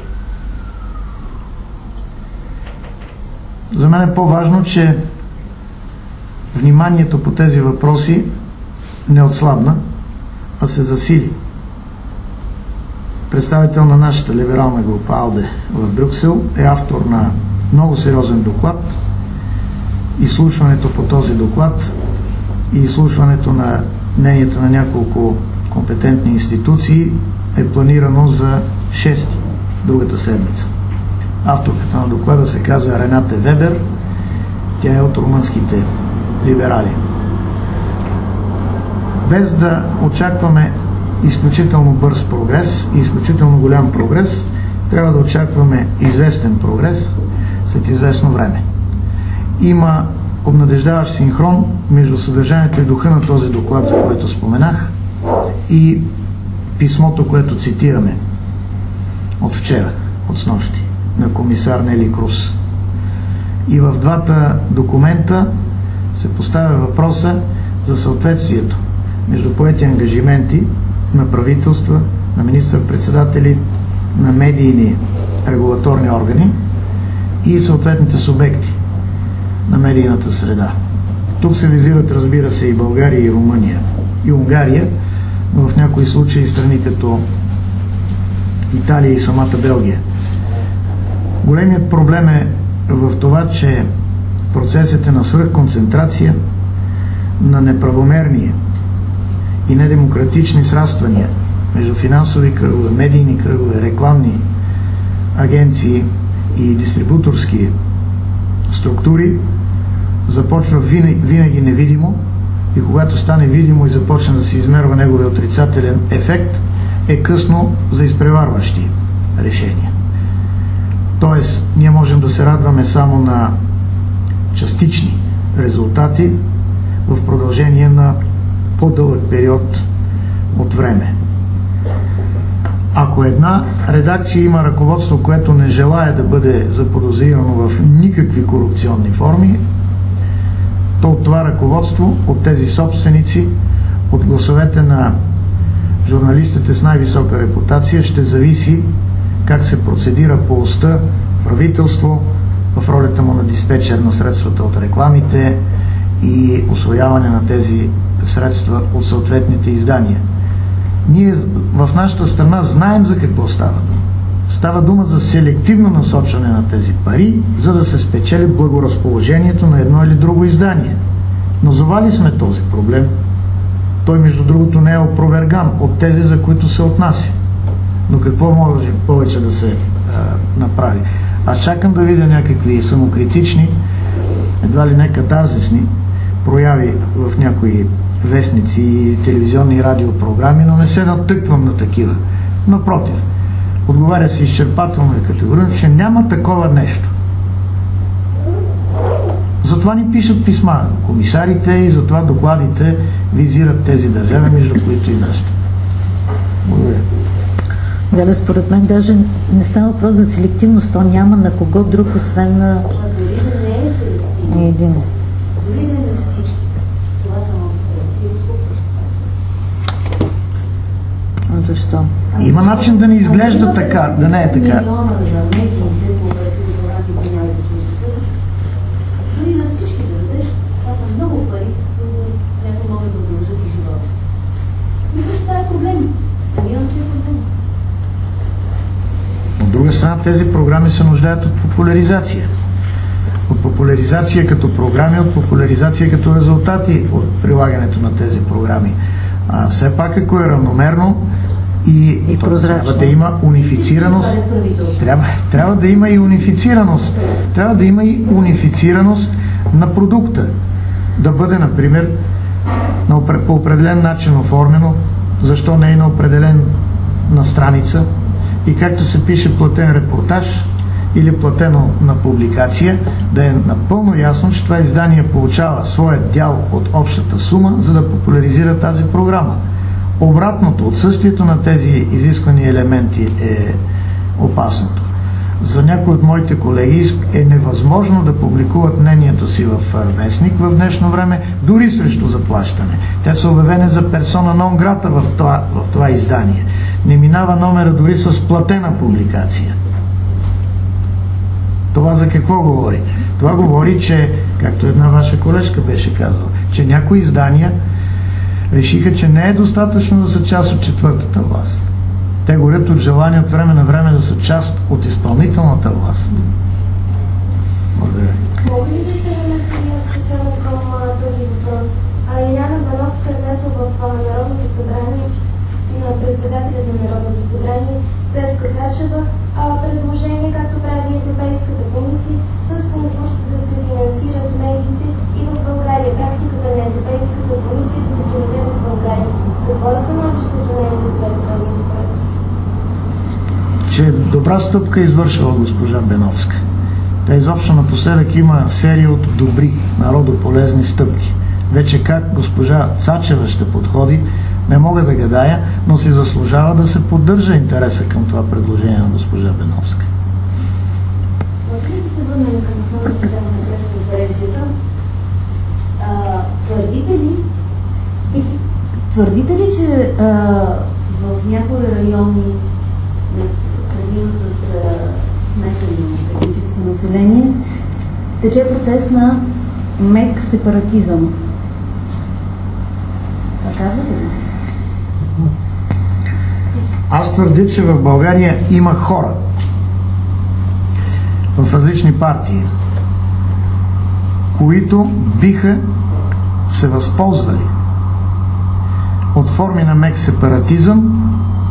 За мен е по-важно, че вниманието по тези въпроси не отслабна, а се засили. Представител на нашата либерална група АЛДЕ в Брюксел е автор на много сериозен доклад. Изслушването по този доклад и изслушването на мненията на няколко компетентни институции е планирано за шести, другата седмица. Авторката на доклада се казва Рената Вебер. Тя е от румънските либерали. Без да очакваме изключително бърз прогрес и изключително голям прогрес, трябва да очакваме известен прогрес след известно време. Има обнадеждаващ синхрон между съдържанието и духа на този доклад, за който споменах, и писмото, което цитираме от вчера, от снощи, на комисар Нели Круз. И в двата документа се поставя въпроса за съответствието между поети ангажименти на правителства, на министър-председатели, на медийни регулаторни органи и съответните субекти на медийната среда. Тук се визират, разбира се, и България, и Румъния, и Унгария, но в някои случаи страни като Италия и самата Белгия. Големият проблем е в това, че процесите на свръхконцентрация, на неправомерни и недемократични сраствания между финансови кръгове, медийни кръгове, рекламни агенции и дистрибуторски структури започва винаги, винаги невидимо и когато стане видимо и започне да се измерва неговия отрицателен ефект, е късно за изпреварващи решения. Тоест, ние можем да се радваме само на частични резултати в продължение на по-дълъг период от време. Ако една редакция има ръководство, което не желае да бъде заподозрирано в никакви корупционни форми, то от това ръководство, от тези собственици, от гласовете на журналистите с най-висока репутация ще зависи как се процедира по оста правителство в ролята му на диспетчер на средствата от рекламите и усвояване на тези средства от съответните издания. Ние в нашата страна знаем за какво става дума. Става дума за селективно насочване на тези пари, за да се спечели благоразположението на едно или друго издание. Назовали сме този проблем. Той, между другото, не е опроверган от тези, за които се отнася. Но какво може повече да се а, направи? Аз чакам да видя някакви самокритични, едва ли не катарзисни прояви в някои вестници и телевизионни и радиопрограми, но не се натъквам на такива. Напротив, отговаря се изчерпателно и категорично, че няма такова нещо. Затова ни пишат писма комисарите и затова докладите визират тези държави, между които и нашите. Благодаря.
Галя, според мен даже не става въпрос за селективност, то няма на кого друг, освен на
Дори да не е селективно.
един.
Дори да не на всички. Това само по себе си е
А защо?
Има начин да не изглежда така, да не е така.
Милиона за медиите, по оперативни програми, преминавайте по изкъсък. Дори за всички да дадеш, това са много пари, с които някой могат да удължат и живота си. Мисля, че това е проблем. Намирам, че е проблем.
От друга страна, тези програми се нуждаят от популяризация. От популяризация като програми, от популяризация като резултати от прилагането на тези програми. А все пак, ако е равномерно и,
И
трябва да има унифицираност, трябва, трябва да има и унифицираност, трябва да има и унифицираност на продукта. Да бъде, например, на, по определен начин оформено, защо не е на определен на страница, и както се пише платен репортаж или платено на публикация, да е напълно ясно, че това издание получава своят дял от общата сума, за да популяризира тази програма. Обратното, отсъствието на тези изисквани елементи е опасното. За някои от моите колеги е невъзможно да публикуват мнението си в вестник в днешно време, дори срещу заплащане. Те са обявени за персона нон грата в това, в това издание. Не минава номера дори с платена публикация. Това за какво говори? Това говори, че, както една ваша колежка беше казала, че някои издания решиха, че не е достатъчно да са част от четвъртата власт. Те горят от желание от време на време да са част от изпълнителната власт. Благодаря.
Мога ли да се намеси аз само към този въпрос? Иляна Бановска е внесла в Народното събрание на председателя на Народното събрание Цецка Цачева предложение, както прави Европейската комисия, с конкурс да се финансират медиите и в България. Практиката на Европейската комисия да се проведе в България. Какво е становището на ЕНДСБ по този въпрос?
Че добра стъпка е извършила госпожа Беновска. Та изобщо напоследък има серия от добри, народополезни стъпки. Вече как госпожа Цачева ще подходи, не мога да гадая, но си заслужава да се поддържа интереса към това предложение на госпожа Беновска.
Може ли да се върнем към основната тема на пресконференцията? Твърдите ли, твърдите ли, че а, в някои райони, предимно с а, смесено етническо население, тече процес на мек сепаратизъм? Това казвате ли?
Аз твърдя, че в България има хора в различни партии, които биха се възползвали от форми на мек сепаратизъм,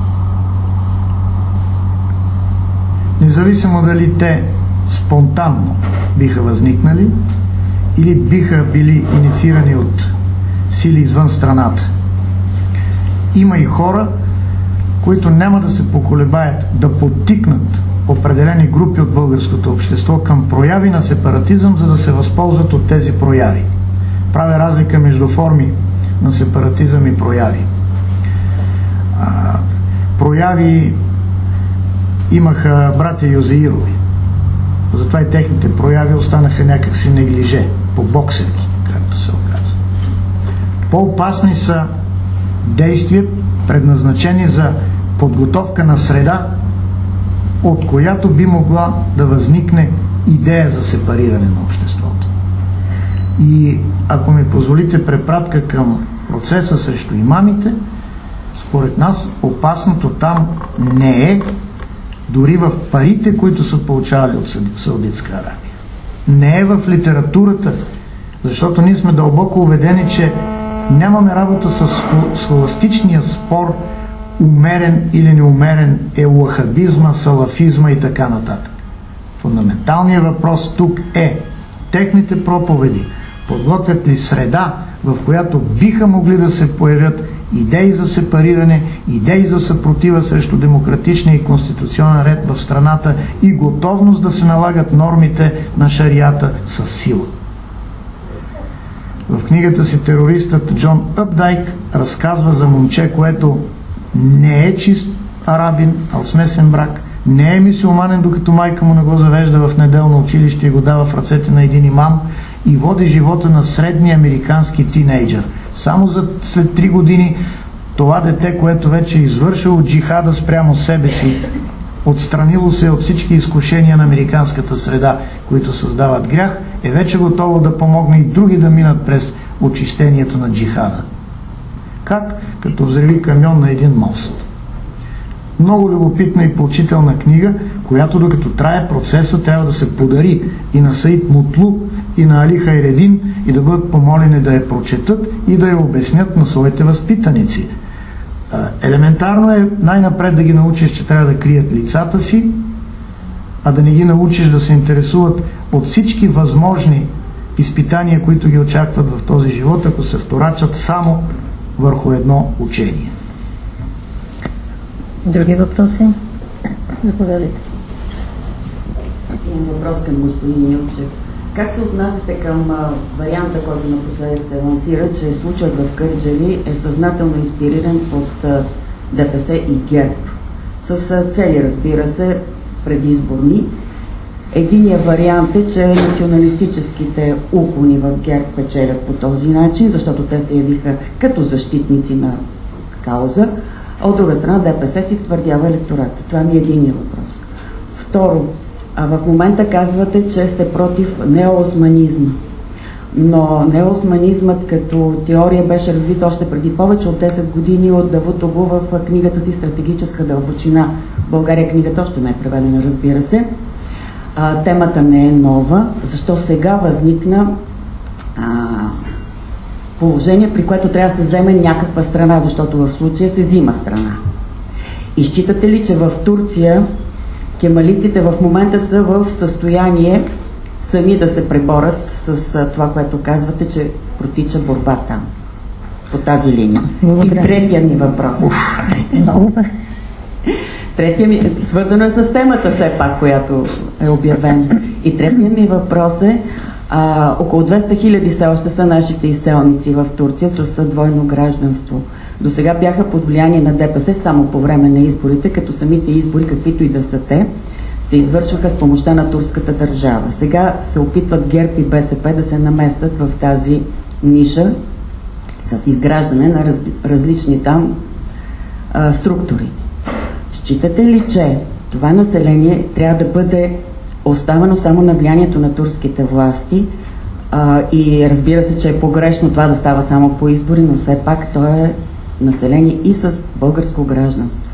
независимо дали те спонтанно биха възникнали или биха били инициирани от сили извън страната. Има и хора, които няма да се поколебаят да подтикнат определени групи от българското общество към прояви на сепаратизъм, за да се възползват от тези прояви. Правя разлика между форми на сепаратизъм и прояви. А, прояви имаха братя Юзеирови. Затова и техните прояви останаха някакси неглиже, по боксерки, както се оказва. По-опасни са действия, предназначени за подготовка на среда, от която би могла да възникне идея за сепариране на обществото. И ако ми позволите препратка към процеса срещу имамите, според нас опасното там не е дори в парите, които са получавали от Саудитска Арабия. Не е в литературата, защото ние сме дълбоко убедени, че нямаме работа с схоластичния спор умерен или неумерен е уахабизма, салафизма и така нататък. Фундаменталният въпрос тук е: техните проповеди подготвят ли среда, в която биха могли да се появят идеи за сепариране, идеи за съпротива срещу демократичния и конституционен ред в страната и готовност да се налагат нормите на шарията с сила. В книгата си терористът Джон Ъпдайк разказва за момче, което не е чист арабин, а от смесен брак, не е мюсюлманен, докато майка му не го завежда в неделно училище и го дава в ръцете на един имам, и води живота на средния американски тинейджър. Само за след три години това дете, което вече е извършило джихада спрямо себе си, отстранило се от всички изкушения на американската среда, които създават грях, е вече готово да помогне и други да минат през очистението на джихада. Как? Като взриви камион на един мост. Много любопитна и поучителна книга, която докато трае процеса трябва да се подари и на Саид Мутлу, и на Али Хайредин, и да бъдат помолени да я прочетат и да я обяснят на своите възпитаници. Елементарно е най-напред да ги научиш, че трябва да крият лицата си, а да не ги научиш да се интересуват от всички възможни изпитания, които ги очакват в този живот, ако се вторачат само върху едно учение.
Други въпроси? Заповядайте.
Имам въпрос към господин Илчев. Как се отнасяте към а, варианта, който напоследък се лансира, че случаят в Кърджали е съзнателно инспириран от а, ДПС и ГЕРБ? С а, цели, разбира се, предизборни. Единият вариант е, че националистическите уклони в ГЕРБ печелят по този начин, защото те се явиха като защитници на кауза, а от друга страна ДПС си втвърдява електората. Това ми е единият въпрос. Второ, а в момента казвате, че сте против неоосманизма. Но неоосманизмът като теория беше развит още преди повече от десет години от Давутоглу в книгата си "Стратегическа дълбочина". В България книгата още не е преведена, разбира се. А, темата не е нова. Защо сега възникна а, положение, при което трябва да се вземе някаква страна, защото в случая се взима страна? И считате ли, че в Турция кемалистите в момента са в състояние сами да се преборят с а, това, което казвате, че протича борба там, по тази линия? И третия ми въпрос.
Много
Третия ми, свързано е с темата все пак, която е обявена. И третия ми въпрос е, а, около двеста хиляди все още са нашите изселници в Турция с двойно гражданство. До сега бяха под влияние на ДПС само по време на изборите, като самите избори, каквито и да са те, се извършваха с помощта на турската държава. Сега се опитват ГЕРБ и БСП да се наместят в тази ниша с изграждане на раз, различни там а, структури. Считате ли, че това население трябва да бъде оставено само на влиянието на турските власти а, и разбира се, че е погрешно това да става само по избори, но все пак то е население и с българско гражданство?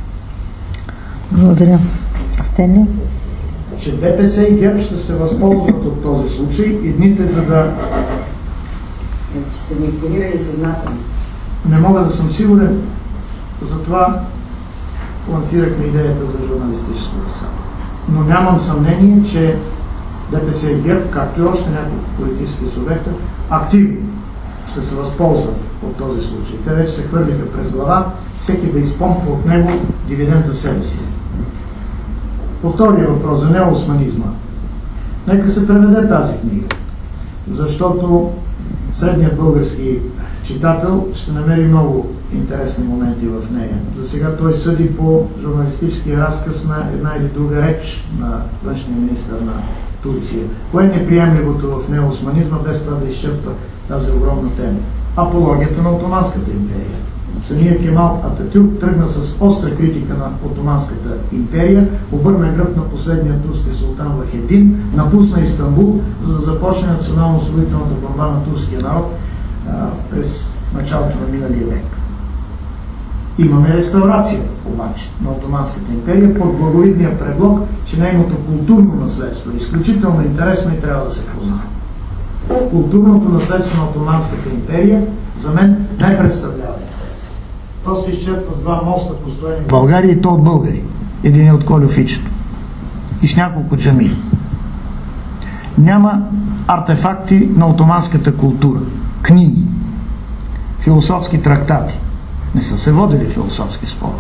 Благодаря. Стенли?
Че ДПС и ГЕРБ ще се възползват от този случай, едните за да...
Че се не инспирира и съзнателно.
не мога да съм сигурен, затова лансирахме идеята за журналистическо разследване. Но нямам съмнение, че ДПС и ГЕРБ, както и още няколко политически субекта, активно ще се възползват от този случай. Те вече се хвърлиха през глава, всеки да изпомпва от него дивиденд за себе си. По втория въпрос за неоосманизма. Нека се преведе тази книга, защото средният български читател ще намери много интересни моменти в нея. За сега той съди по журналистическия разказ на една или друга реч на външния министър на Турция. Кое е неприемливото в неоосманизма, без това да изчерпва тази огромна тема? Апологията на Отоманската империя. Самия Кемал Ататюрк тръгна с остра критика на Отоманската империя, обърна гръб на последния турски султан Вахедин, напусна Истанбул, за да започне национално-освободителната борба на турския народ а, през началото на миналия век. Имаме реставрация обаче на Отоманската империя под благовидния предлог, че нейното културно наследство е изключително интересно и трябва да се познава. Културното наследство на Отоманската империя за мен не представлява интерес. То се изчерпва с два моста, построени в България, и то от българи. Един е от Колюфичето и с няколко джамии. Няма артефакти на отоманската култура, книги, философски трактати. Не са се водили философски спорове.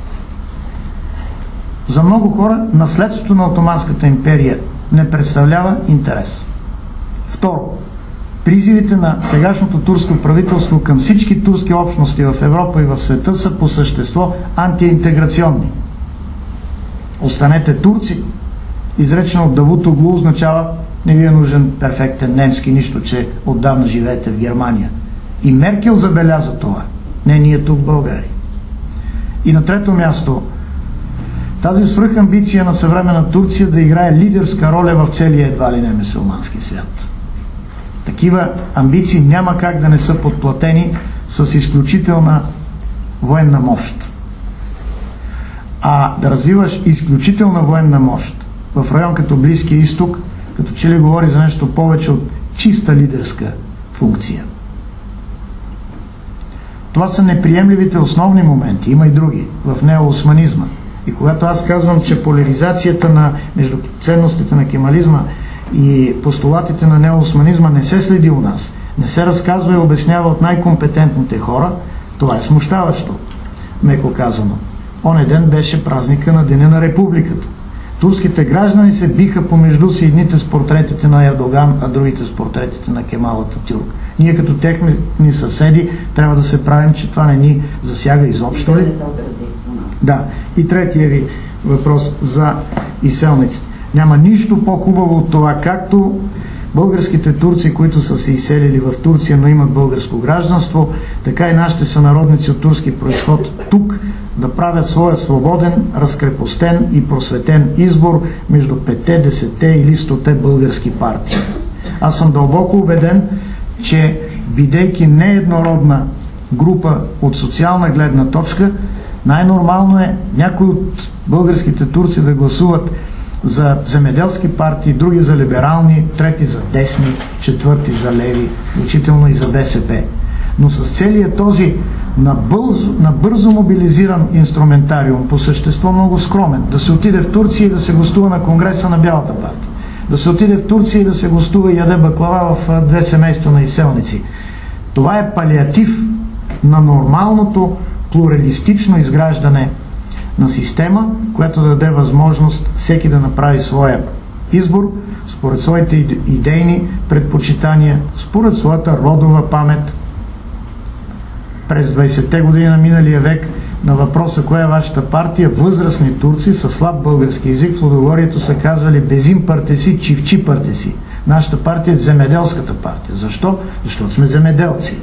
За много хора наследството на Отоманската империя не представлява интерес. Второ, призивите на сегашното турско правителство към всички турски общности в Европа и в света са по същество антиинтеграционни. Останете турци, изречено от Давут Оглу, означава не ви е нужен перфектен немски, нищо, че отдавна живеете в Германия. И Меркел забеляза това. Не ние тук в България. И на трето място, тази свръхамбиция на съвременна Турция да играе лидерска роля в целия едва ли не мюсюлмански свят. Такива амбиции няма как да не са подплатени с изключителна военна мощ. А да развиваш изключителна военна мощ в район като Близкия изток, като че ли говори за нещо повече от чиста лидерска функция. Това са неприемливите основни моменти. Има и други в неоосманизма. И когато аз казвам, че поляризацията на между ценностите на кемализма и постулатите на неоосманизма не се следи у нас, не се разказва и обяснява от най-компетентните хора, това е смущаващо, меко казано. Онен ден беше празника на Деня на Републиката. Турските граждани се биха помежду си, едните с портретите на Ердоган, а другите с портретите на Кемал Ататюрк. Ние като техни съседи трябва да се правим, че това не ни засяга изобщо ли? Да. И третия ви въпрос за изселниците. Няма нищо по-хубаво от това, както българските турци, които са се изселили в Турция, но имат българско гражданство, така и нашите сънародници от турски произход тук да правят своя свободен, разкрепостен и просветен избор между петте, десетте или стоте български партии. Аз съм дълбоко убеден, че бидейки нееднородна група от социална гледна точка, най-нормално е някои от българските турци да гласуват за земеделски партии, други за либерални, трети за десни, четвърти за леви, включително и за БСП. Но с целият този набързо, набързо мобилизиран инструментариум, по същество много скромен, да се отиде в Турция и да се гостува на конгреса на Бялата партия, да се отиде в Турция и да се гостува и яде баклава в две семейства на изселници. Това е палиатив на нормалното плуралистично изграждане на система, която да даде възможност всеки да направи своя избор според своите идейни предпочитания, според своята родова памет. През двайсетте години на миналия век на въпроса коя е вашата партия, възрастни турци със слаб български език в Лудогорието са казвали безим партеси, чивчи партеси. Нашата партия е земеделската партия. Защо? Защото сме земеделци.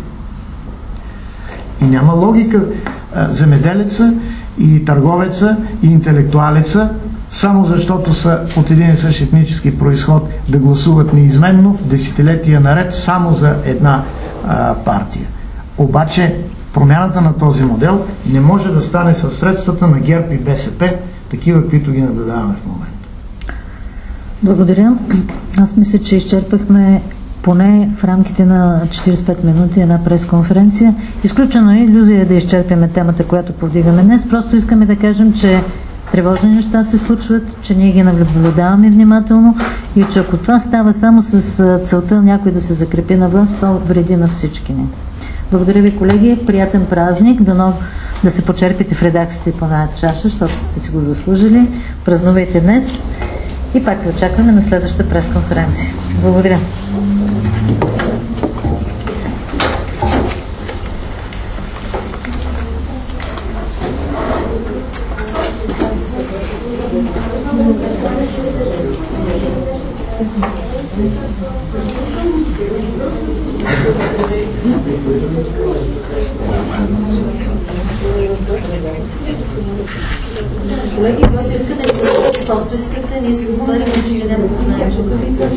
И няма логика земеделеца и търговеца и интелектуалеца, само защото са от един и същ етнически произход, да гласуват неизменно в десетилетия наред само за една а, партия. Обаче промяната на този модел не може да стане със средствата на ГЕРБ и БСП, такива, каквито ги наблюдаваме в момента.
Благодаря. Аз мисля, че изчерпахме поне в рамките на четиридесет и пет минути една пресконференция. Изключено е илюзия да изчерпяме темата, която повдигаме днес. Просто искаме да кажем, че тревожни неща се случват, че ние ги наблюдаваме внимателно и че ако това става само с целта някой да се закрепи на власт, то вреди на всички ни. Благодаря ви, колеги. Приятен празник. Дано да се почерпите в редакцията по една чаша, защото сте си го заслужили. Празнувайте днес и пак ви очакваме на следващата пресконференция. Благодаря.
Колеги, който искате да подпишете подписката, ние се говорим, че не да знаем, че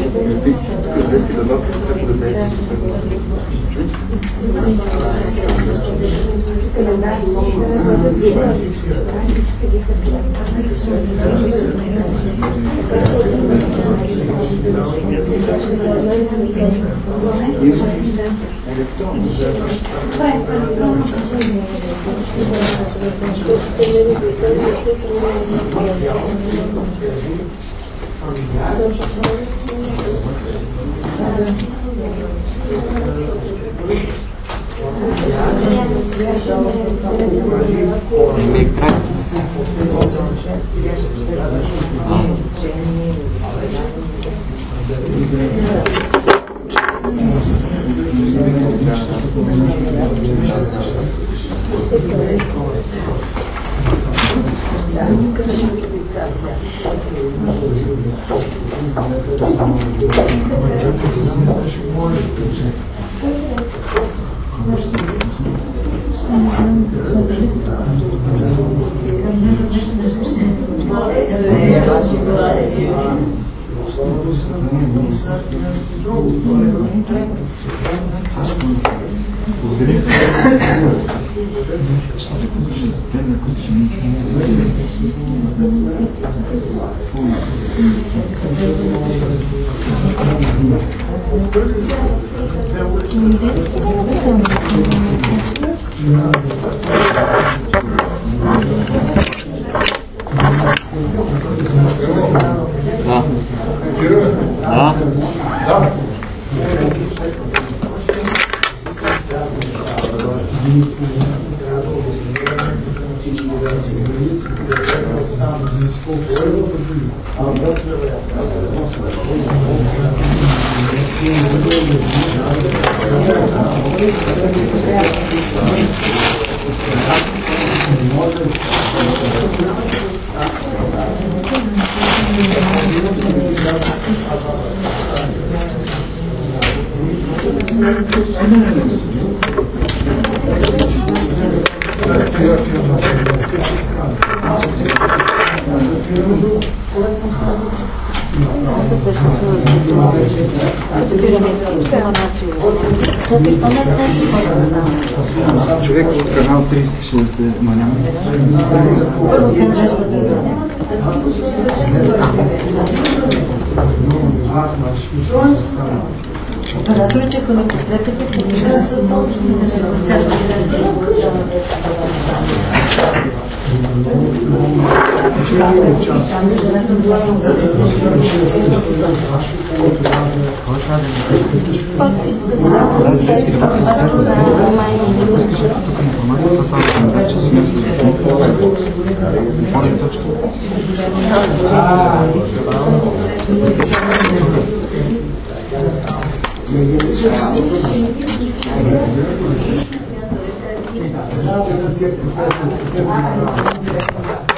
човек от канал трийсет ще се манява.
Операторите, ако не подкрепят, ще да са по-добри подписка за
Thank you.